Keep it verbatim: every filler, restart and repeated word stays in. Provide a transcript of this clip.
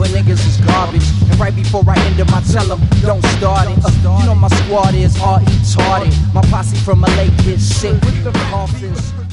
when niggas is garbage. And right before I end them, I tell them, don't start it. Uh, you know my squad is all retarded. My posse from L A gets sick with the coffins.